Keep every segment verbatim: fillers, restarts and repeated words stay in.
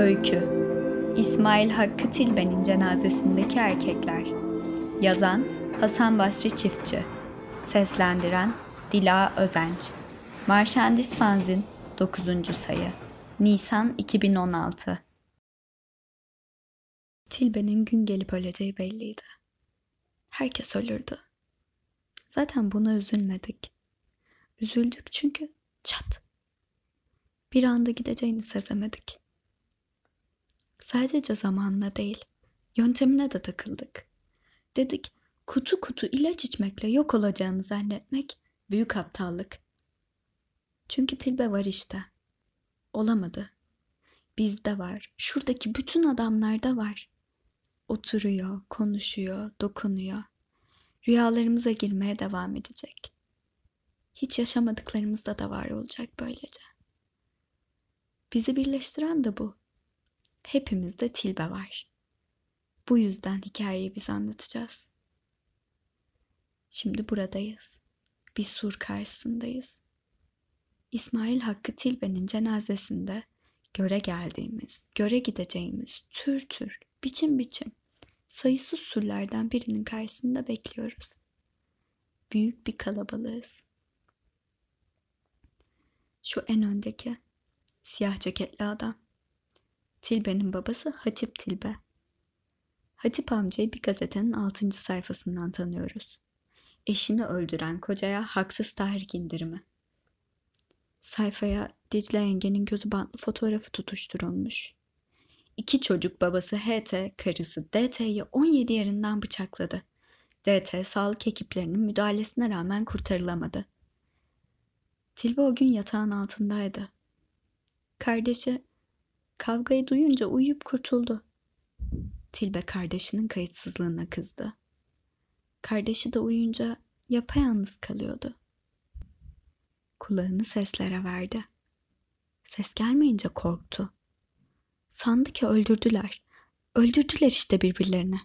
Öykü İsmail Hakkı Tilbe'nin cenazesindeki erkekler. Yazan Hasan Basri Çiftçi. Seslendiren Dila Özenç. Marşandis Fanzin dokuzuncu sayı. Nisan iki bin on altı. Tilbe'nin gün gelip öleceği belliydi. Herkes ölürdü. Zaten buna üzülmedik. Üzüldük çünkü çat. Bir anda gideceğini sezemedik. Sadece zamanla değil, yöntemine de takıldık. Dedik, kutu kutu ilaç içmekle yok olacağını zannetmek büyük aptallık. Çünkü Tilbe var işte. Olamadı. Bizde var, şuradaki bütün adamlarda var. Oturuyor, konuşuyor, dokunuyor. Rüyalarımıza girmeye devam edecek. Hiç yaşamadıklarımızda da var olacak böylece. Bizi birleştiren de bu. Hepimizde Tilbe var. Bu yüzden hikayeyi biz anlatacağız. Şimdi buradayız. Bir sur karşısındayız. İsmail Hakkı Tilbe'nin cenazesinde göre geldiğimiz, göre gideceğimiz tür tür, biçim biçim, sayısız surlardan birinin karşısında bekliyoruz. Büyük bir kalabalığız. Şu en öndeki siyah ceketli adam. Tilbe'nin babası Hatip Tilbe. Hatip amcayı bir gazetenin altıncı sayfasından tanıyoruz. Eşini öldüren kocaya haksız tahrik indirimi. Sayfaya Dicle yengenin gözü bantlı fotoğrafı tutuşturulmuş. İki çocuk babası H T, karısı D T'yi on yedi yerinden bıçakladı. D T sağlık ekiplerinin müdahalesine rağmen kurtarılamadı. Tilbe o gün yatağın altındaydı. Kardeşi kavgayı duyunca uyuyup kurtuldu. Tilbe kardeşinin kayıtsızlığına kızdı. Kardeşi de uyuyunca yapayalnız kalıyordu. Kulağını seslere verdi. Ses gelmeyince korktu. Sandı ki öldürdüler. Öldürdüler işte birbirlerini.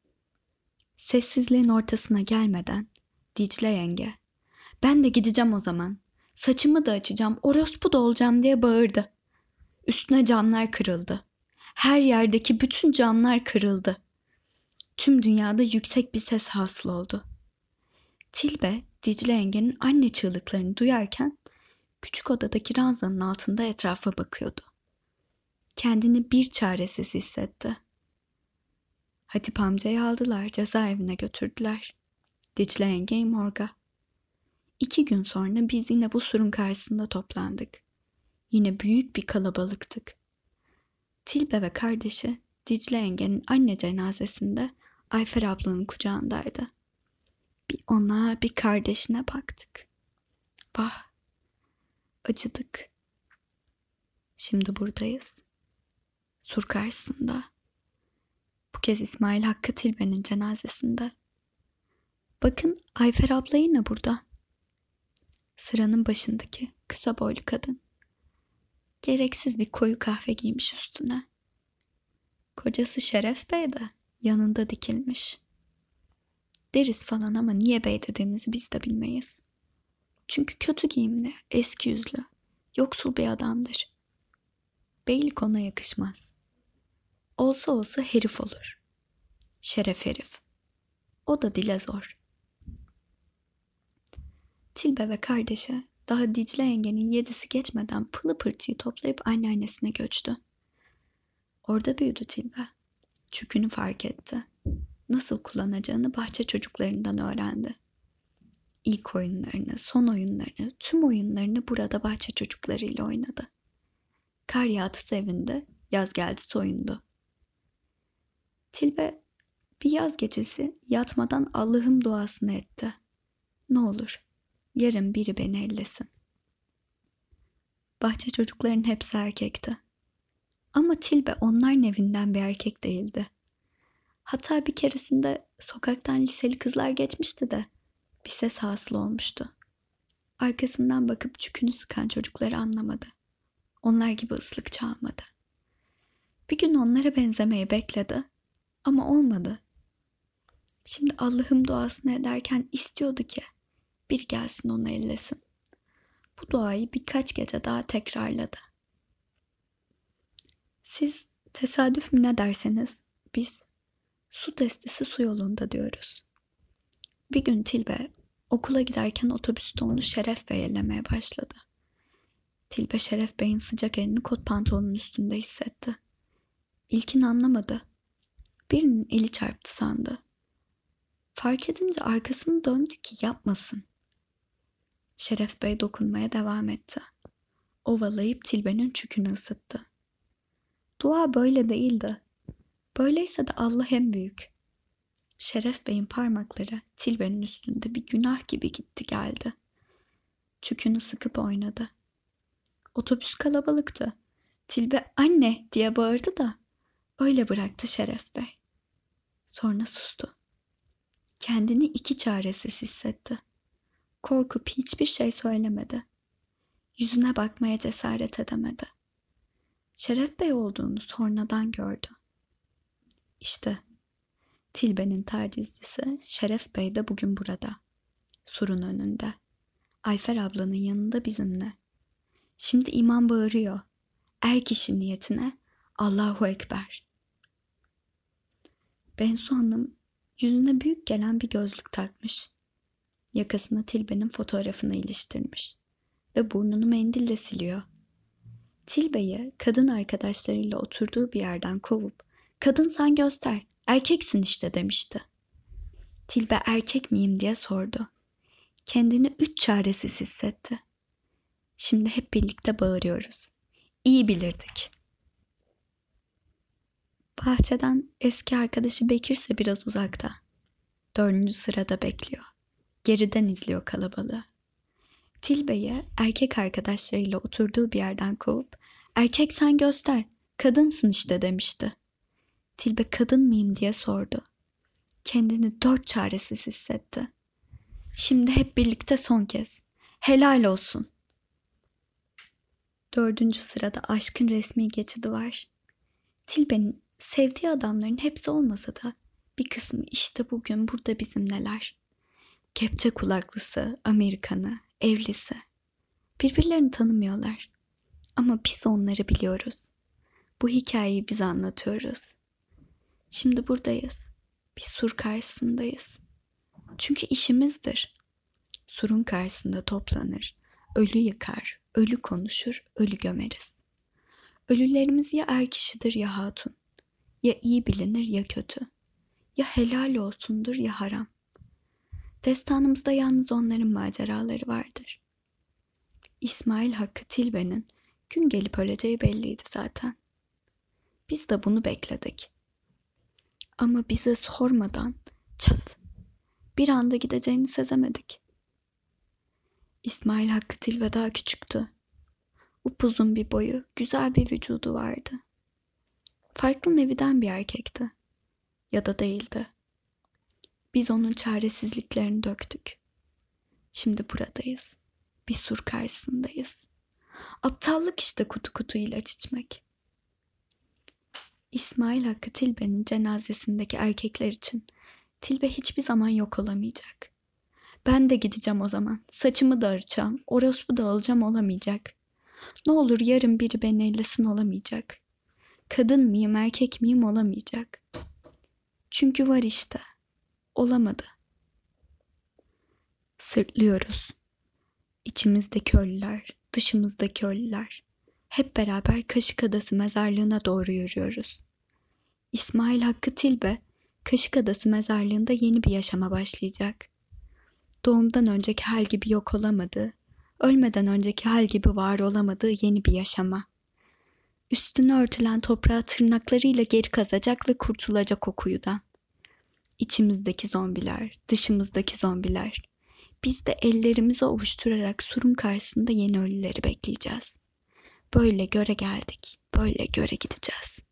Sessizliğin ortasına gelmeden Dicle yenge, "Ben de gideceğim o zaman. Saçımı da açacağım, orospu da olacağım" diye bağırdı. Üstüne camlar kırıldı. Her yerdeki bütün camlar kırıldı. Tüm dünyada yüksek bir ses hasıl oldu. Tilbe, Dicle yengenin anne çığlıklarını duyarken küçük odadaki ranzanın altında etrafa bakıyordu. Kendini bir çaresiz hissetti. Hatip amcayı aldılar, cezaevine götürdüler. Dicle yengeyi morga. İki gün sonra biz yine bu surun karşısında toplandık. Yine büyük bir kalabalıktık. Tilbe ve kardeşi Dicle yengenin anne cenazesinde Ayfer ablanın kucağındaydı. Bir ona bir kardeşine baktık. Vah, acıdık. Şimdi buradayız. Sur karşısında. Bu kez İsmail Hakkı Tilbe'nin cenazesinde. Bakın Ayfer abla yine burada. Sıranın başındaki kısa boylu kadın. Gereksiz bir koyu kahve giymiş üstüne. Kocası Şeref Bey de yanında dikilmiş. Deriz falan ama niye bey dediğimizi biz de bilmeyiz. Çünkü kötü giyimli, eski yüzlü, yoksul bir adamdır. Beylik ona yakışmaz. Olsa olsa herif olur. Şeref herif. O da dile zor. Tilbe ve kardeşi daha Dicle yengenin yedisi geçmeden pılı pırtıyı toplayıp anneannesine göçtü. Orada büyüdü Tilbe. Çükünü fark etti. Nasıl kullanacağını bahçe çocuklarından öğrendi. İlk oyunlarını, son oyunlarını, tüm oyunlarını burada bahçe çocuklarıyla oynadı. Kar yağdı sevindi, yaz geldi soyundu. Tilbe bir yaz gecesi yatmadan Allah'ım duasını etti. Ne olur, yarın biri beni ellesin. Bahçe çocukların hepsi erkekti. Ama Tilbe onların evinden bir erkek değildi. Hatta bir keresinde sokaktan liseli kızlar geçmişti de bir ses hasıl olmuştu. Arkasından bakıp çükünü sıkan çocukları anlamadı. Onlar gibi ıslık çalmadı. Bir gün onlara benzemeyi bekledi ama olmadı. Şimdi Allah'ım duasını ederken istiyordu ki bir gelsin onu ellesin. Bu duayı birkaç gece daha tekrarladı. Siz Tesadüf mü ne derseniz biz su testisi su yolunda diyoruz. Bir gün Tilbe okula giderken otobüste onu Şeref Bey ellemeye başladı. Tilbe Şeref Bey'in sıcak elini kot pantolonun üstünde hissetti. İlkini anlamadı. Birinin eli çarptı sandı. Fark edince arkasını döndü ki yapmasın. Şeref Bey dokunmaya devam etti. Ovalayıp Tilbe'nin çükünü ısıttı. Dua böyle değildi. Böyleyse de Allah en büyük. Şeref Bey'in parmakları Tilbe'nin üstünde bir günah gibi gitti geldi. Çükünü sıkıp oynadı. Otobüs kalabalıktı. Tilbe anne diye bağırdı da öyle bıraktı Şeref Bey. Sonra sustu. Kendini iki çaresiz hissetti. Korkup hiçbir şey söylemedi. Yüzüne bakmaya cesaret edemedi. Şeref Bey olduğunu sonradan gördü. İşte Tilbe'nin tacizcisi Şeref Bey de bugün burada. Surun önünde. Ayfer ablanın yanında bizimle. Şimdi imam bağırıyor. Er kişi niyetine Allahu Ekber. Bensu Hanım yüzüne büyük gelen bir gözlük takmış. Yakasına Tilbe'nin fotoğrafını iliştirmiş. Ve burnunu mendille siliyor. Tilbe'yi kadın arkadaşlarıyla oturduğu bir yerden kovup kadın sen göster, erkeksin işte demişti. Tilbe erkek miyim diye sordu. Kendini üç çaresiz hissetti. Şimdi hep birlikte bağırıyoruz. İyi bilirdik. Bahçeden eski arkadaşı Bekirse biraz uzakta. Dördüncü sırada bekliyor. Geriden izliyor kalabalığı. Tilbe'yi erkek arkadaşlarıyla oturduğu bir yerden kovup erkek sen göster, kadınsın işte demişti. Tilbe kadın mıyım diye sordu. Kendini dört çaresiz hissetti. Şimdi hep birlikte son kez. Helal olsun. Dördüncü sırada aşkın resmi geçidi var. Tilbe'nin sevdiği adamların hepsi olmasa da bir kısmı işte bugün burada bizimleler. Kepçe kulaklısı, Amerikanı, evlisi. Birbirlerini tanımıyorlar. Ama biz onları biliyoruz. Bu hikayeyi biz anlatıyoruz. Şimdi buradayız. Bir sur karşısındayız. Çünkü işimizdir. Surun karşısında toplanır. Ölü yıkar, ölü konuşur, ölü gömeriz. Ölülerimiz ya er kişidir ya hatun. Ya iyi bilinir ya kötü. Ya helal olsundur ya haram. Destanımızda yalnız onların maceraları vardır. İsmail Hakkı Tilbe'nin gün gelip öleceği belliydi zaten. Biz de bunu bekledik. Ama bize sormadan çat bir anda gideceğini sezemedik. İsmail Hakkı Tilbe daha küçüktü. Upuzun bir boyu, güzel bir vücudu vardı. Farklı neviden bir erkekti. Ya da değildi. Biz onun çaresizliklerini döktük. Şimdi buradayız. Bir sur karşısındayız. Aptallık işte kutu kutu ilaç içmek. İsmail Hakkı Tilbe'nin cenazesindeki erkekler için Tilbe hiçbir zaman yok olamayacak. Ben de gideceğim o zaman. Saçımı da arayacağım. Orospu da olacağım olamayacak. Ne olur yarın biri beni ellesin olamayacak. Kadın mıyım erkek miyim olamayacak. Çünkü var işte. Olamadı. Sırtlıyoruz. İçimizdeki ölüler, dışımızdaki ölüler. Hep beraber Kaşık Adası mezarlığına doğru yürüyoruz. İsmail Hakkı Tilbe, Kaşık Adası mezarlığında yeni bir yaşama başlayacak. Doğumdan önceki hal gibi yok olamadığı, ölmeden önceki hal gibi var olamadığı yeni bir yaşama. Üstüne örtülen toprağı tırnaklarıyla geri kazacak ve kurtulacak o kuyudan. İçimizdeki zombiler, dışımızdaki zombiler. Biz de ellerimizi ovuşturarak surun karşısında yeni ölüleri bekleyeceğiz. Böyle göre geldik, böyle göre gideceğiz.